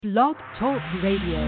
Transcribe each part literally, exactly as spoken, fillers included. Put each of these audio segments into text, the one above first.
Blog Talk Radio.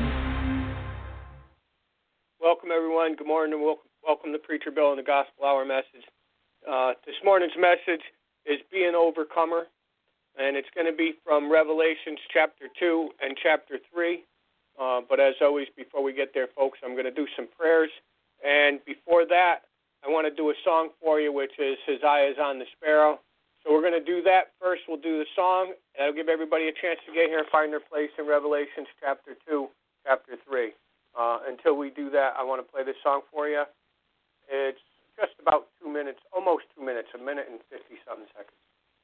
Welcome, everyone. Good morning, and welcome, welcome to Preacher Bill and the Gospel Hour message. Uh, this morning's message is Be an Overcomer, and it's going to be from Revelations chapter two and chapter three. Uh, but as always, before we get there, folks, I'm going to do some prayers. And before that, I want to do a song for you, which is His Eye is on the Sparrow. So we're going to do that. First, we'll do the song. That'll give everybody a chance to get here and find their place in Revelations chapter two, chapter three. Uh, until we do that, I want to play this song for you. It's just about two minutes, almost two minutes, a minute and fifty-something seconds.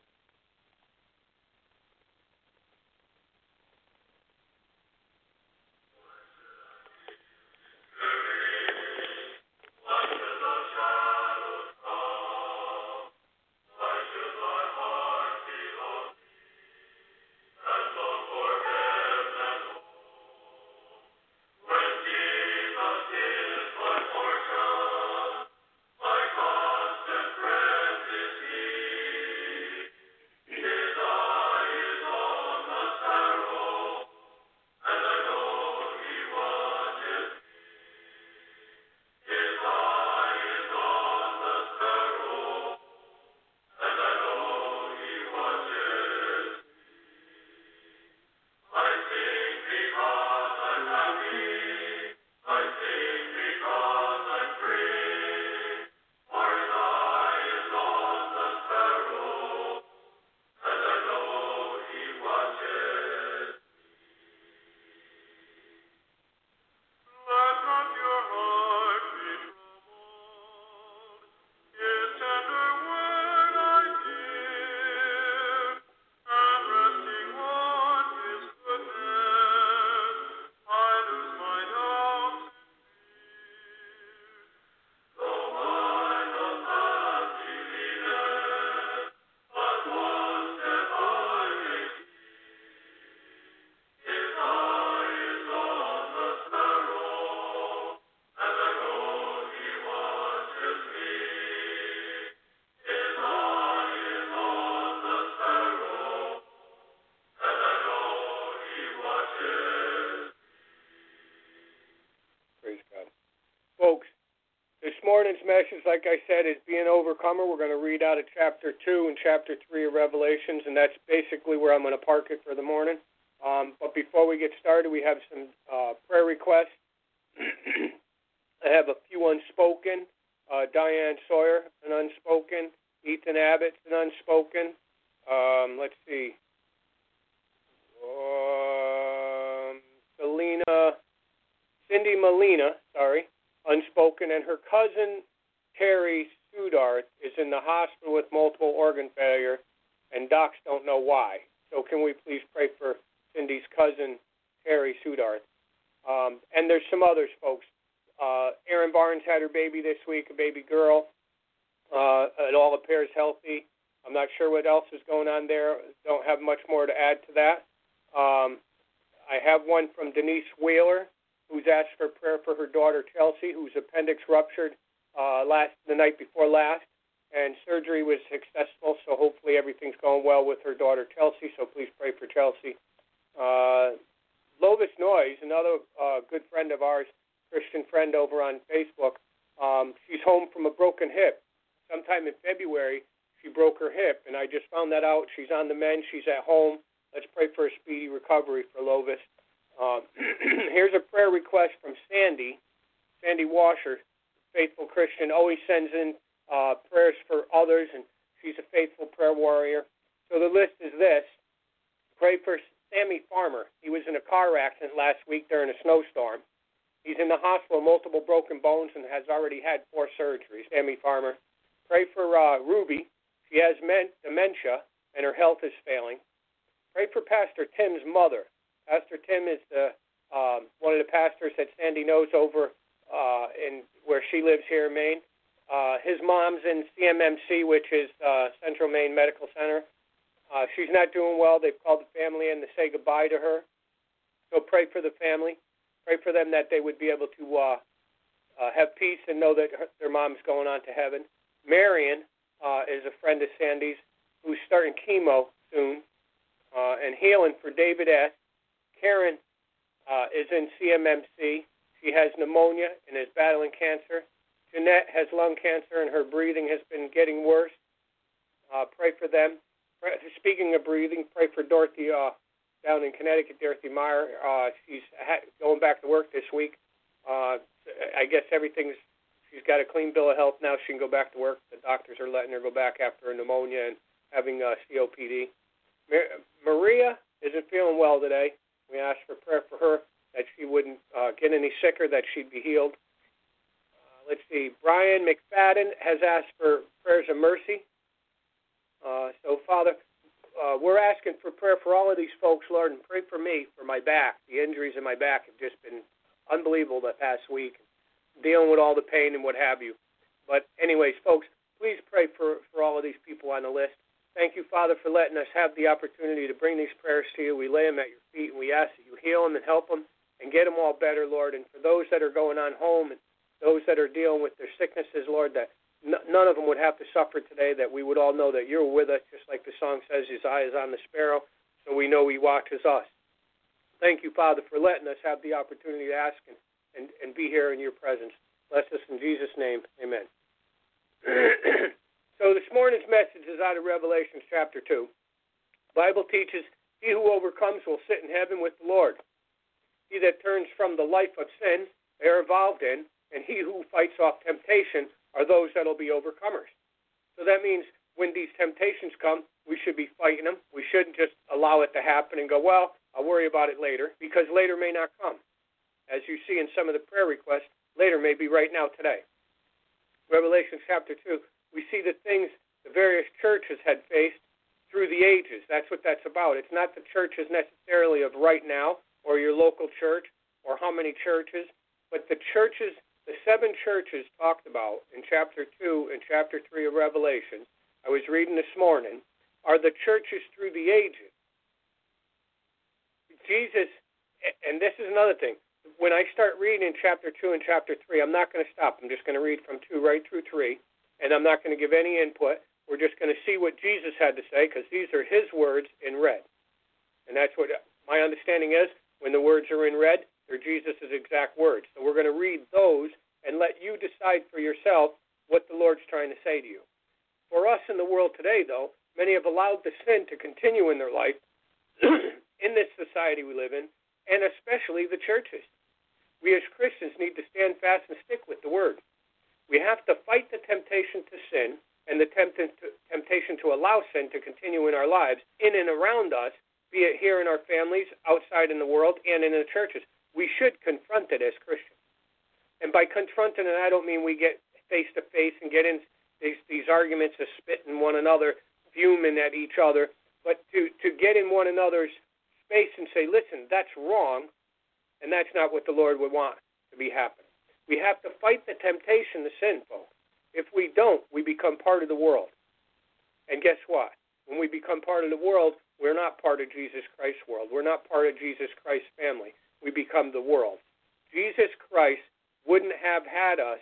Folks, this morning's message, like I said, is Be an Overcomer. We're going to read out of chapter two and chapter three of Revelations, and that's basically where I'm going to park it for the morning. Um, but before we get started, we have some uh, prayer requests. I have a few unspoken. Uh, Diane Sawyer, an unspoken. Ethan Abbott, an unspoken. Um, let's see. Um, Selena, Cindy Molina, sorry. Unspoken, and her cousin Terry Sudart is in the hospital with multiple organ failure, and docs don't know why. So can we please pray for Cindy's cousin Terry Sudart? Um, and there's some others, folks. Uh, Erin Barnes had her baby this week, a baby girl. Uh, it all appears healthy. I'm not sure what else is going on there. Don't have much more to add to that. Um, I have one from Denise Wheeler, who's asked for prayer for her daughter Chelsea, whose appendix ruptured uh, last the night before last, and surgery was successful, so hopefully everything's going well with her daughter Chelsea, so please pray for Chelsea. Uh, Lovis Noyes, another uh, good friend of ours, Christian friend over on Facebook, um, she's home from a broken hip. Sometime in February, she broke her hip, and I just found that out. She's on the mend. She's at home. Let's pray for a speedy recovery for Lovis. Uh, here's a prayer request from Sandy, Sandy Washer, faithful Christian, always sends in uh, prayers for others, and she's a faithful prayer warrior. So the list is this. Pray for Sammy Farmer. He was in a car accident last week during a snowstorm. He's in the hospital, multiple broken bones, and has already had four surgeries. Sammy Farmer. Pray for uh, Ruby. She has men- dementia, and her health is failing. Pray for Pastor Tim's mother. Pastor Tim is the, um, one of the pastors that Sandy knows over uh, in where she lives here in Maine. Uh, his mom's in C M M C, which is uh, Central Maine Medical Center. Uh, she's not doing well. They've called the family in to say goodbye to her. So pray for the family. Pray for them that they would be able to uh, uh, have peace and know that her, their mom's going on to heaven. Marion uh, is a friend of Sandy's who's starting chemo soon uh, and healing for David S., Karen uh, is in C M M C. She has pneumonia and is battling cancer. Jeanette has lung cancer and her breathing has been getting worse. Uh, pray for them. Pray, speaking of breathing, pray for Dorothy uh, down in Connecticut, Dorothy Meyer. Uh, she's ha- going back to work this week. Uh, I guess everything's, she's got a clean bill of health now. She can go back to work. The doctors are letting her go back after her pneumonia and having uh, C O P D. Mar- Maria isn't feeling well today. We asked for prayer for her, that she wouldn't uh, get any sicker, that she'd be healed. Uh, let's see. Brian McFadden has asked for prayers of mercy. Uh, so, Father, uh, we're asking for prayer for all of these folks, Lord, and pray for me, for my back. The injuries in my back have just been unbelievable the past week, dealing with all the pain and what have you. But anyways, folks, please pray for, for all of these people on the list. Thank you, Father, for letting us have the opportunity to bring these prayers to you. We lay them at your feet, and we ask that you heal them and help them and get them all better, Lord. And for those that are going on home and those that are dealing with their sicknesses, Lord, that n- none of them would have to suffer today, that we would all know that you're with us, just like the song says, his eye is on the sparrow, so we know he watches us. Thank you, Father, for letting us have the opportunity to ask and, and, and be here in your presence. Bless us in Jesus' name. Amen. So this morning's message is out of Revelation chapter two. The Bible teaches, he who overcomes will sit in heaven with the Lord. He that turns from the life of sin they are involved in, and he who fights off temptation are those that will be overcomers. So that means when these temptations come, we should be fighting them. We shouldn't just allow it to happen and go, well, I'll worry about it later, because later may not come. As you see in some of the prayer requests, later may be right now today. Revelation chapter two, we see the things the various churches had faced through the ages. That's what that's about. It's not the churches necessarily of right now or your local church or how many churches, but the churches, the seven churches talked about in chapter two and chapter three of Revelation, I was reading this morning, are the churches through the ages. Jesus, and this is another thing, when I start reading in chapter two and chapter three, I'm not going to stop. I'm just going to read from two right through three. And I'm not going to give any input. We're just going to see what Jesus had to say, because these are his words in red. And that's what my understanding is. When the words are in red, they're Jesus' exact words. So we're going to read those and let you decide for yourself what the Lord's trying to say to you. For us in the world today, though, many have allowed the sin to continue in their life in this society we live in, and especially the churches. We as Christians need to stand fast and stick with the Word. We have to fight the temptation to sin and the temptation to allow sin to continue in our lives, in and around us, be it here in our families, outside in the world, and in the churches. We should confront it as Christians. And by confronting it, I don't mean we get face-to-face and get in these, these arguments of spitting one another, fuming at each other, but to, to get in one another's space and say, listen, that's wrong, and that's not what the Lord would want to be happening. We have to fight the temptation to sin, folks. If we don't, we become part of the world. And guess what? When we become part of the world, we're not part of Jesus Christ's world. We're not part of Jesus Christ's family. We become the world. Jesus Christ wouldn't have had us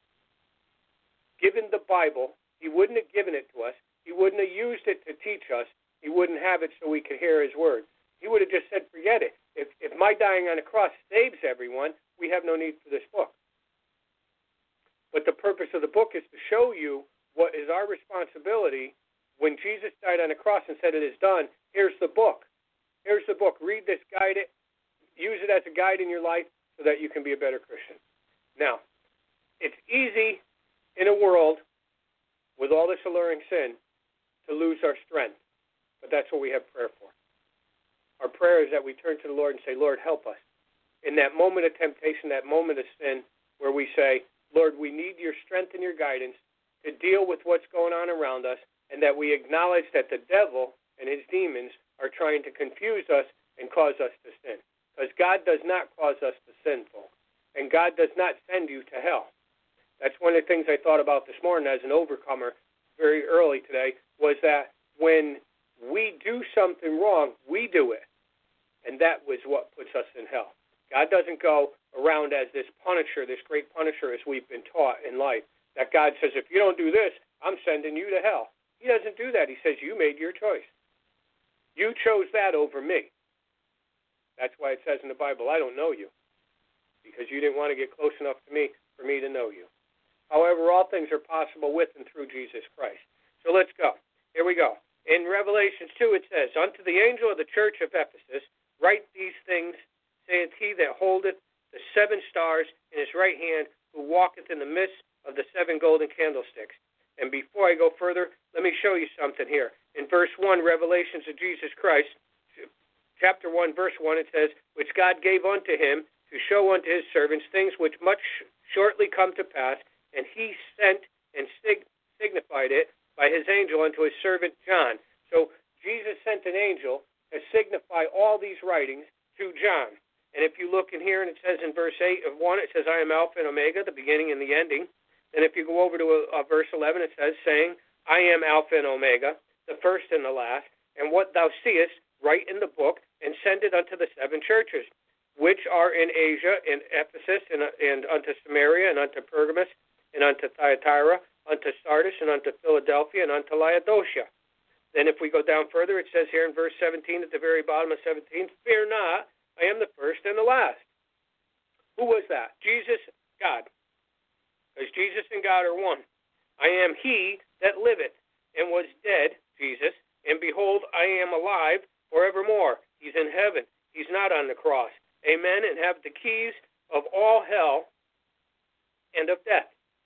given the Bible. He wouldn't have given it to us. He wouldn't have used it to teach us. He wouldn't have it so we could hear his word. He would have just said, forget it. If, if my dying on the cross saves everyone, we have no need for this book. But the purpose of the book is to show you what is our responsibility. When Jesus died on the cross and said it is done, here's the book. Here's the book. Read this, guide it, use it as a guide in your life so that you can be a better Christian. Now, it's easy in a world with all this alluring sin to lose our strength, but that's what we have prayer for. Our prayer is that we turn to the Lord and say, Lord, help us. In that moment of temptation, that moment of sin, where we say, Lord, we need your strength and your guidance to deal with what's going on around us, and that we acknowledge that the devil and his demons are trying to confuse us and cause us to sin. Because God does not cause us to sin, folks. And God does not send you to hell. That's one of the things I thought about this morning as an overcomer very early today, was that when we do something wrong, we do it. And that was what puts us in hell. God doesn't go around as this punisher, this great punisher, as we've been taught in life, that God says, if you don't do this, I'm sending you to hell. He doesn't do that. He says, you made your choice. You chose that over me. That's why it says in the Bible, I don't know you, because you didn't want to get close enough to me for me to know you. However, all things are possible with and through Jesus Christ. So let's go. Here we go. In Revelation two, it says, Unto the angel of the church of Ephesus, write these things, saith he that holdeth the seven stars in his right hand, who walketh in the midst of the seven golden candlesticks. And before I go further, let me show you something here. In verse one, Revelations of Jesus Christ, chapter one, verse one, it says, Which God gave unto him to show unto his servants things which much shortly come to pass, and he sent and sig- signified it by his angel unto his servant John. So Jesus sent an angel to signify all these writings to John. And if you look in here, and it says in verse eight of one, it says, I am Alpha and Omega, the beginning and the ending. And if you go over to a, a verse eleven, it says, saying, I am Alpha and Omega, the first and the last, and what thou seest, write in the book, and send it unto the seven churches, which are in Asia, in Ephesus, and, and unto Samaria, and unto Pergamos, and unto Thyatira, unto Sardis, and unto Philadelphia, and unto Laodicea. Then if we go down further, it says here in verse seventeen, at the very bottom of seventeen, Fear not, I am the first and the last. Who was that? Jesus, God. Because Jesus and God are one. I am he that liveth and was dead, Jesus, and behold, I am alive forevermore. He's in heaven. He's not on the cross. Amen, and have the keys of all hell and of death.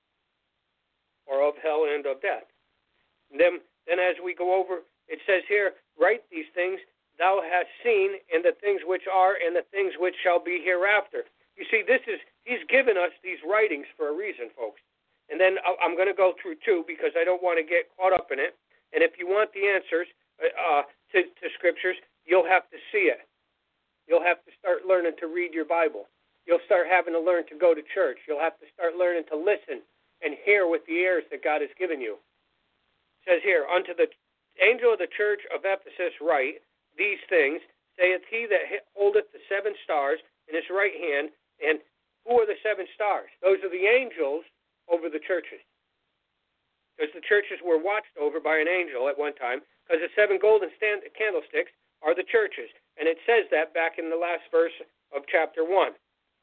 Or of hell and of death. And then, then as we go over, it says here, write these things thou hast seen, and the things which are, and the things which shall be hereafter. You see, this is, he's given us these writings for a reason, folks. And then I'm going to go through two because I don't want to get caught up in it. And if you want the answers uh, to, to scriptures, you'll have to see it. You'll have to start learning to read your Bible. You'll start having to learn to go to church. You'll have to start learning to listen and hear with the ears that God has given you. It says here, unto the angel of the church of Ephesus write these things, saith he that holdeth the seven stars in his right hand. And who are the seven stars? Those are the angels over the churches. Because the churches were watched over by an angel at one time, because the seven golden stand- candlesticks are the churches. And it says that back in the last verse of chapter one.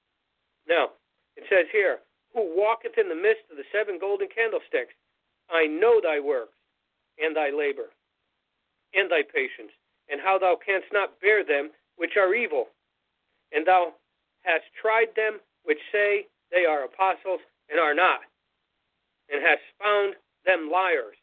Now, it says here, who walketh in the midst of the seven golden candlesticks? I know thy works, and thy labor, and thy patience, and how thou canst not bear them which are evil. And thou hast tried them which say they are apostles, and are not, and hast found them liars,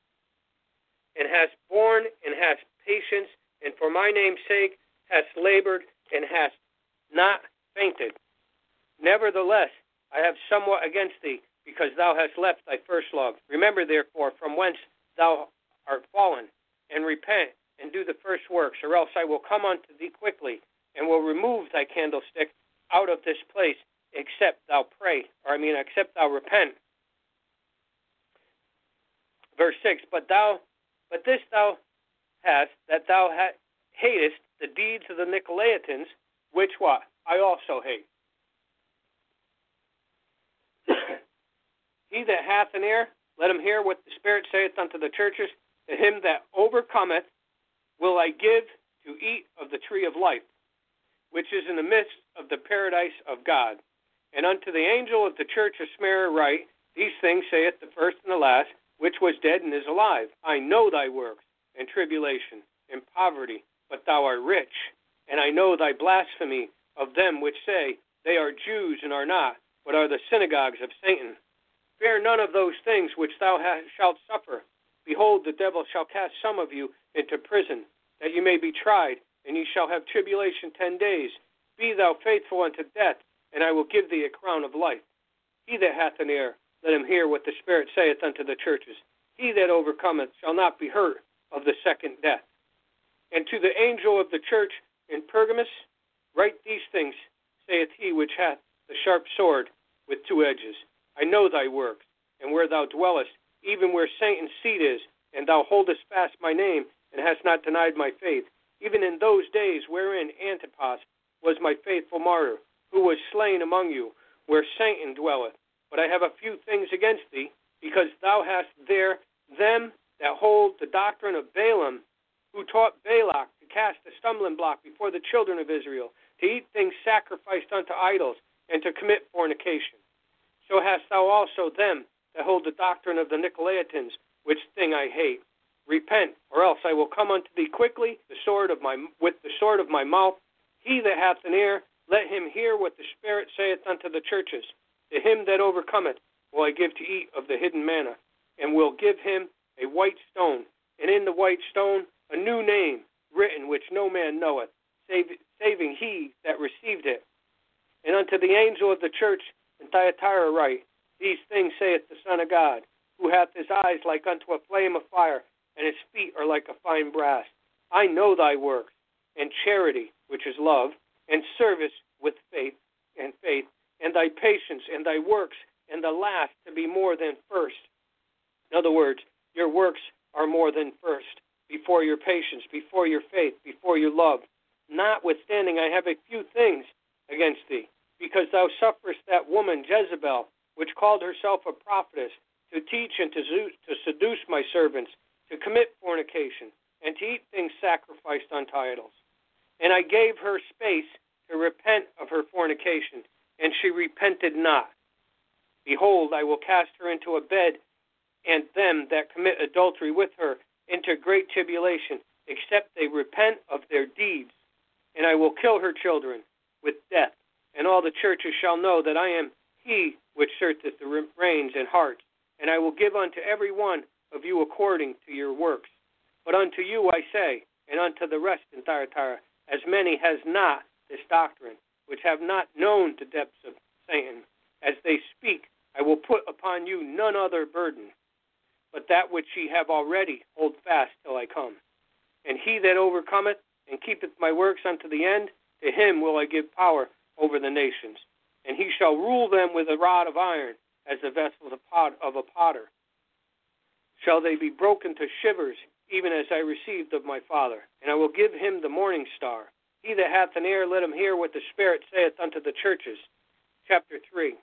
and hast borne, and hast patience, and for my name's sake hast labored, and hast not fainted. Nevertheless, I have somewhat against thee, because thou hast left thy first love. Remember, therefore, from whence thou art fallen, and repent, and do the first works, or else I will come unto thee quickly, and will remove thy candlestick out of this place, except thou pray, or I mean, except thou repent. Verse six, but thou, but this thou hast, that thou ha- hatest the deeds of the Nicolaitans, which what? I also hate. He that hath an ear, let him hear what the Spirit saith unto the churches. To him that overcometh will I give to eat of the tree of life, which is in the midst of the paradise of God. And unto the angel of the church of Smyrna write, these things saith the first and the last, which was dead and is alive. I know thy works, and tribulation, and poverty, but thou art rich. And I know thy blasphemy of them which say, they are Jews and are not, but are the synagogues of Satan. Fear none of those things which thou shalt suffer. Behold, the devil shall cast some of you into prison, that you may be tried, and ye shall have tribulation ten days. Be thou faithful unto death, and I will give thee a crown of life. He that hath an ear, let him hear what the Spirit saith unto the churches. He that overcometh shall not be hurt of the second death. And to the angel of the church in Pergamos, write these things, saith he which hath the sharp sword with two edges. I know thy works, and where thou dwellest, even where Satan's seat is, and thou holdest fast my name, and hast not denied my faith, even in those days wherein Antipas was my faithful martyr, who was slain among you, where Satan dwelleth. But I have a few things against thee, because thou hast there them that hold the doctrine of Balaam, who taught Balak to cast a stumbling block before the children of Israel, to eat things sacrificed unto idols, and to commit fornication. So hast thou also them that hold the doctrine of the Nicolaitans, which thing I hate. Repent, or else I will come unto thee quickly, the sword of my with the sword of my mouth. He that hath an ear, let him hear what the Spirit saith unto the churches. To him that overcometh will I give to eat of the hidden manna, and will give him a white stone, and in the white stone a new name written, which no man knoweth, save, saving he that received it. And unto the angel of the church in Thyatira write, These things saith the Son of God, who hath his eyes like unto a flame of fire, and his feet are like a fine brass. I know thy works, and charity, which is love, and service with faith, and faith, and thy patience, and thy works, and the last to be more than first. In other words, your works are more than first, before your patience, before your faith, before your love. Notwithstanding, I have a few things against thee, because thou sufferest that woman Jezebel, which called herself a prophetess, to teach and to, to seduce my servants, to commit fornication, and to eat things sacrificed unto idols. And I gave her space to repent of her fornication, and she repented not. Behold, I will cast her into a bed, and them that commit adultery with her into great tribulation, except they repent of their deeds. And I will kill her children with death, and all the churches shall know that I am he which searcheth the reins and hearts, and I will give unto every one of you according to your works. But unto you I say, and unto the rest in Thyatira, as many has not this doctrine, which have not known the depths of Satan, as they speak, I will put upon you none other burden, but that which ye have already hold fast till I come. And he that overcometh and keepeth my works unto the end, to him will I give power over the nations. And he shall rule them with a rod of iron, as the vessels of a potter. Shall they be broken to shivers, even as I received of my Father. And I will give him the morning star. He that hath an ear, let him hear what the Spirit saith unto the churches. Chapter three.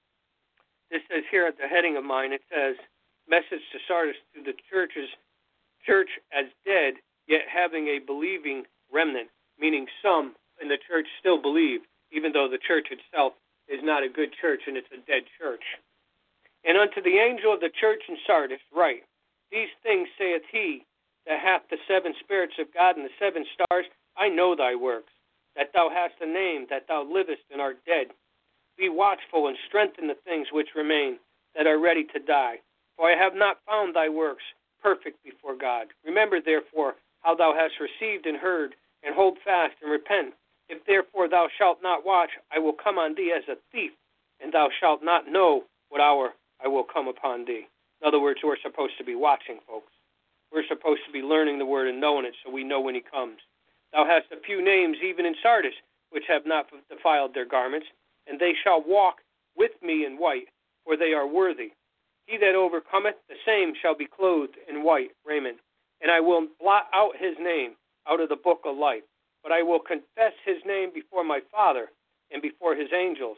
This says here at the heading of mine, it says, Message to Sardis to the churches, church as dead, yet having a believing remnant, meaning some in the church still believe, even though the church itself is not a good church and it's a dead church. And unto the angel of the church in Sardis write, These things saith he that hath the seven spirits of God and the seven stars. I know thy works, that thou hast a name, that thou livest and art dead. Be watchful and strengthen the things which remain, that are ready to die. For I have not found thy works perfect before God. Remember, therefore, how thou hast received and heard, and hold fast and repent. If therefore thou shalt not watch, I will come on thee as a thief, and thou shalt not know what hour I will come upon thee. In other words, we're supposed to be watching, folks. We're supposed to be learning the word and knowing it so we know when he comes. Thou hast a few names even in Sardis, which have not defiled their garments, and they shall walk with me in white, for they are worthy. He that overcometh, the same shall be clothed in white raiment. And I will blot out his name out of the book of life. But I will confess his name before my Father and before his angels.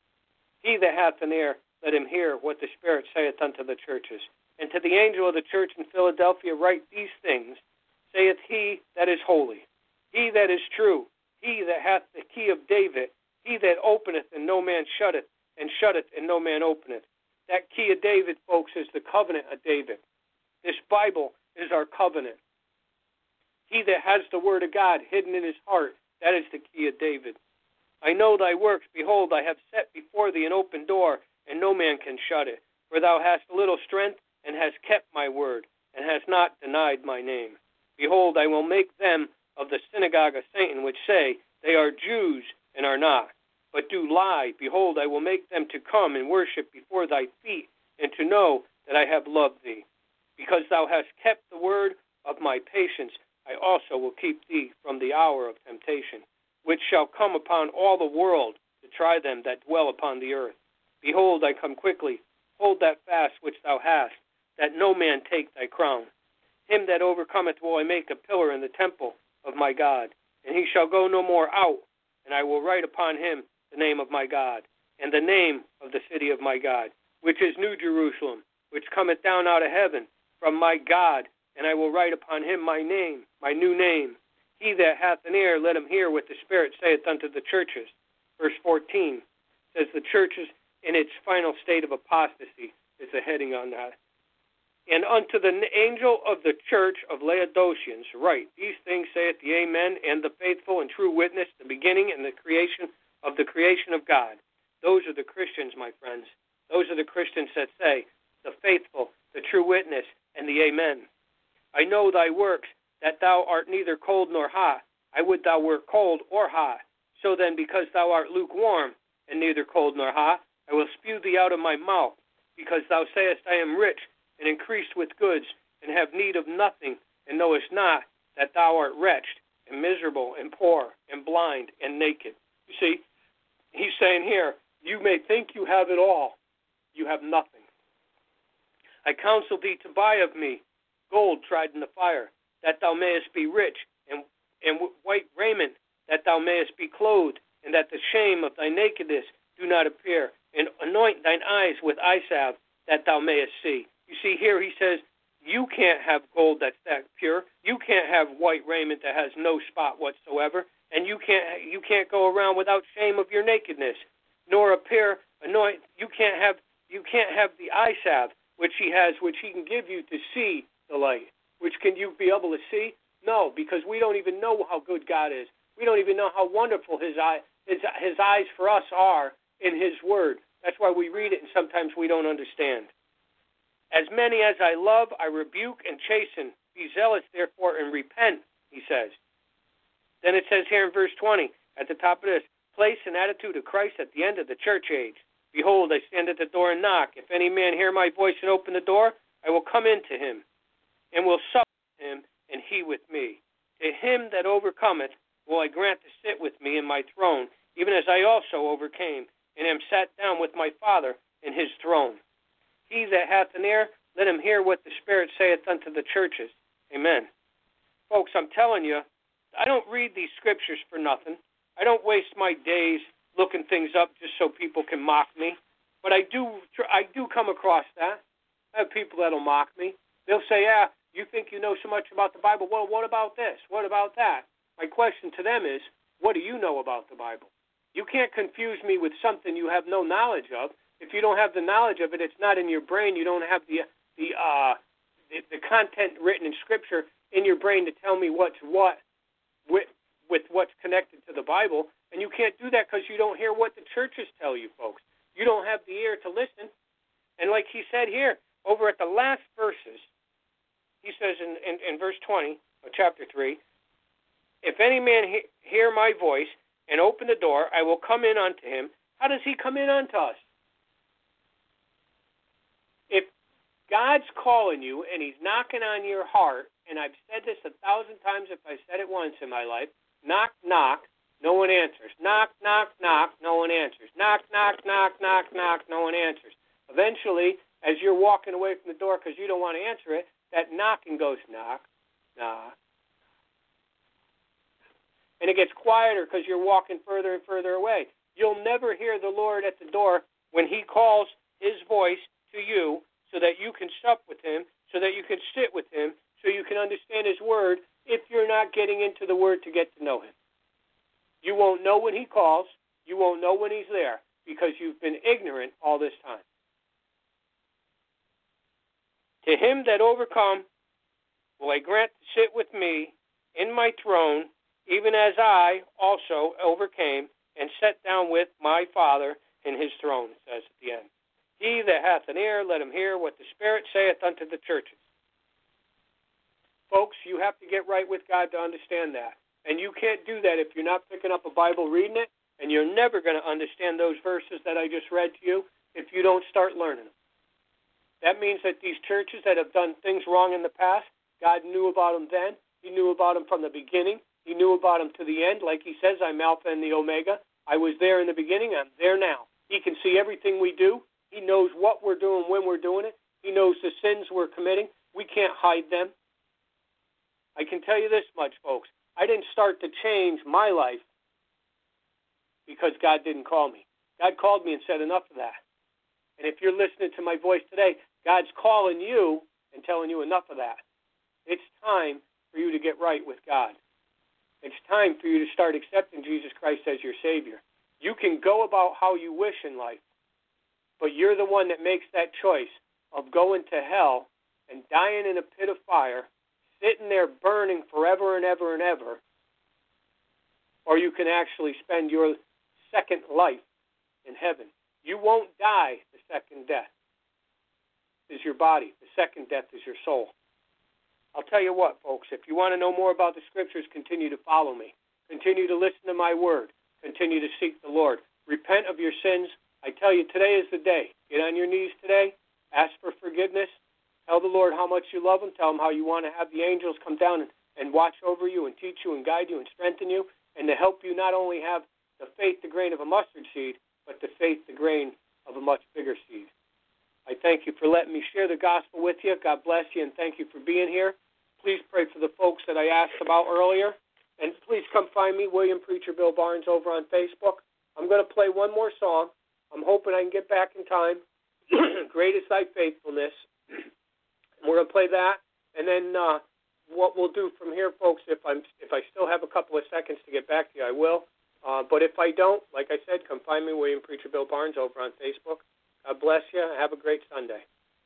He that hath an ear, let him hear what the Spirit saith unto the churches. And to the angel of the church in Philadelphia write these things, saith he that is holy, he that is true, he that hath the key of David, he that openeth and no man shutteth, and shutteth and no man openeth. That key of David, folks, is the covenant of David. This Bible is our covenant. He that has the word of God hidden in his heart, that is the key of David. I know thy works. Behold, I have set before thee an open door, and no man can shut it. For thou hast little strength, and hast kept my word, and hast not denied my name. Behold, I will make them of the synagogue of Satan, which say, they are Jews, and are not, but do lie. Behold, I will make them to come and worship before thy feet, and to know that I have loved thee. Because thou hast kept the word of my patience, I also will keep thee from the hour of temptation, which shall come upon all the world to try them that dwell upon the earth. Behold, I come quickly. Hold that fast which thou hast, that no man take thy crown. Him that overcometh will I make a pillar in the temple of my God, and he shall go no more out, and I will write upon him the name of my God, and the name of the city of my God, which is New Jerusalem, which cometh down out of heaven from my God, and I will write upon him my name, my new name. He that hath an ear, let him hear what the Spirit saith unto the churches. Verse fourteen says the churches in its final state of apostasy is the heading on that. And unto the angel of the church of Laodiceans write, these things saith the Amen, and the faithful and true witness, the beginning and the creation of the creation of God. Those are the Christians, my friends. Those are the Christians that say, the faithful, the true witness, and the Amen. I know thy works, that thou art neither cold nor hot. I would thou wert cold or hot. So then, because thou art lukewarm, and neither cold nor hot, I will spew thee out of my mouth, because thou sayest, I am rich, and increased with goods, and have need of nothing, and knowest not that thou art wretched, and miserable, and poor, and blind, and naked. You see, he's saying here, you may think you have it all. You have nothing. I counsel thee to buy of me gold tried in the fire, that thou mayest be rich, and, and white raiment, that thou mayest be clothed, and that the shame of thy nakedness do not appear, and anoint thine eyes with eye salve, that thou mayest see. You see here he says, you can't have gold that's that pure. You can't have white raiment that has no spot whatsoever, and you can't you can't go around without shame of your nakedness, nor appear anoint. You can't have you can't have the eye salve which he has, which he can give you to see the light. Which can you be able to see? No, because we don't even know how good God is. We don't even know how wonderful his eye his his eyes for us are in his word. That's why we read it and sometimes we don't understand. As many as I love, I rebuke and chasten. Be zealous, therefore, and repent, he says. Then it says here in verse twenty, at the top of this, place an attitude of Christ at the end of the church age. Behold, I stand at the door and knock. If any man hear my voice and open the door, I will come into him, and will sup with him, and he with me. To him that overcometh will I grant to sit with me in my throne, even as I also overcame, and am sat down with my Father in his throne. He that hath an ear, let him hear what the Spirit saith unto the churches. Amen. Folks, I'm telling you, I don't read these scriptures for nothing. I don't waste my days looking things up just so people can mock me. But I do I do come across that. I have people that'll mock me. They'll say, yeah, you think you know so much about the Bible. Well, what about this? What about that? My question to them is, what do you know about the Bible? You can't confuse me with something you have no knowledge of. If you don't have the knowledge of it, it's not in your brain. You don't have the the uh, the, the content written in Scripture in your brain to tell me what's what with, with what's connected to the Bible. And you can't do that because you don't hear what the churches tell you, folks. You don't have the ear to listen. And like he said here, over at the last verses, he says in, in, in verse twenty of chapter three, if any man he, hear my voice and open the door, I will come in unto him. How does he come in unto us? If God's calling you and he's knocking on your heart, and I've said this a thousand times if I said it once in my life, knock, knock, no one answers. Knock, knock, knock, no one answers. Knock, knock, knock, knock, knock, no one answers. Eventually, as you're walking away from the door because you don't want to answer it, that knocking goes knock, knock. And it gets quieter because you're walking further and further away. You'll never hear the Lord at the door when he calls his voice to you so that you can sup with him, so that you can sit with him, so you can understand his word if you're not getting into the word to get to know him. You won't know when he calls. You won't know when he's there because you've been ignorant all this time. To him that overcome will I grant to sit with me in my throne, even as I also overcame and sat down with my Father in his throne, it says at the end. He that hath an ear, let him hear what the Spirit saith unto the churches. Folks, you have to get right with God to understand that. And you can't do that if you're not picking up a Bible, reading it, and you're never going to understand those verses that I just read to you if you don't start learning them. That means that these churches that have done things wrong in the past, God knew about them then. He knew about them from the beginning. He knew about them to the end. Like he says, I'm Alpha and the Omega. I was there in the beginning. I'm there now. He can see everything we do. He knows what we're doing when we're doing it. He knows the sins we're committing. We can't hide them. I can tell you this much, folks. I didn't start to change my life because God didn't call me. God called me and said enough of that. And if you're listening to my voice today, God's calling you and telling you enough of that. It's time for you to get right with God. It's time for you to start accepting Jesus Christ as your Savior. You can go about how you wish in life, but you're the one that makes that choice of going to hell and dying in a pit of fire, sitting there burning forever and ever and ever, or you can actually spend your second life in heaven. You won't die the second death. Is your body. The second death is your soul. I'll tell you what, folks, if you want to know more about the Scriptures, continue to follow me. Continue to listen to my word. Continue to seek the Lord. Repent of your sins. I tell you, today is the day. Get on your knees today. Ask for forgiveness. Tell the Lord how much you love him. Tell him how you want to have the angels come down and, and watch over you and teach you and guide you and strengthen you, and to help you not only have the faith, the grain of a mustard seed, but the faith, the grain of a much bigger seed. I thank you for letting me share the gospel with you. God bless you, and thank you for being here. Please pray for the folks that I asked about earlier. And please come find me, William Preacher Bill Barnes, over on Facebook. I'm going to play one more song. I'm hoping I can get back in time. Great is thy faithfulness. We're going to play that. And then uh, what we'll do from here, folks, if I'm if I still have a couple of seconds to get back to you, I will. Uh, but if I don't, like I said, come find me, William Preacher Bill Barnes, over on Facebook. God bless you. Have a great Sunday.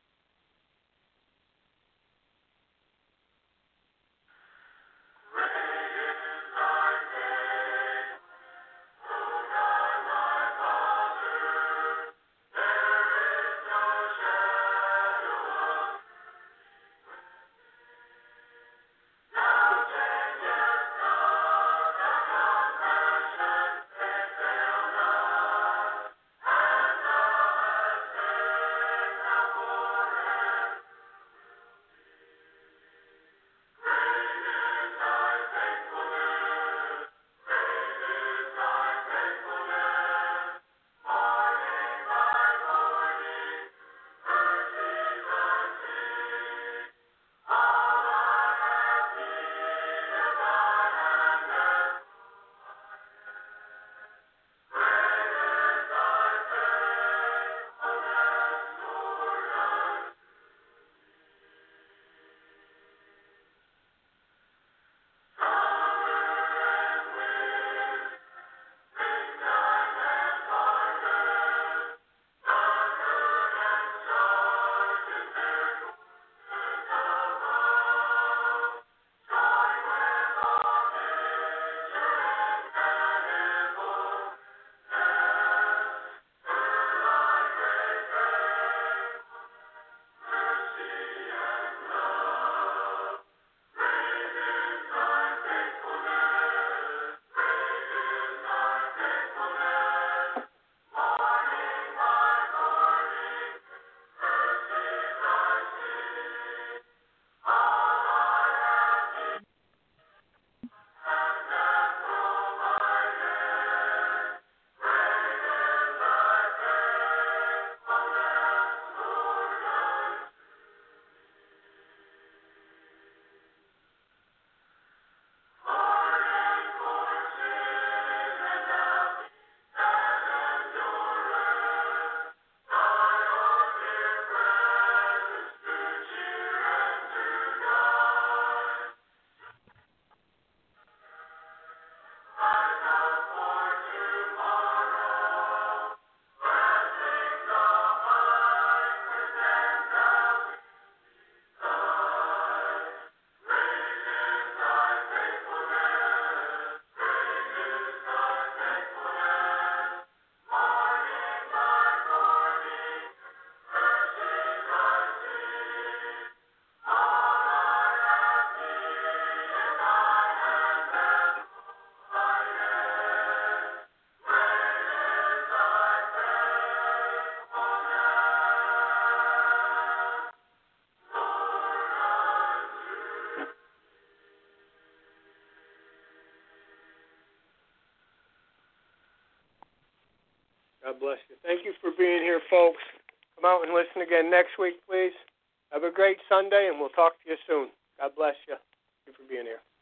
God bless you. Thank you for being here, folks. Come out and listen again next week, please. Have a great Sunday, and we'll talk to you soon. God bless you. Thank you for being here.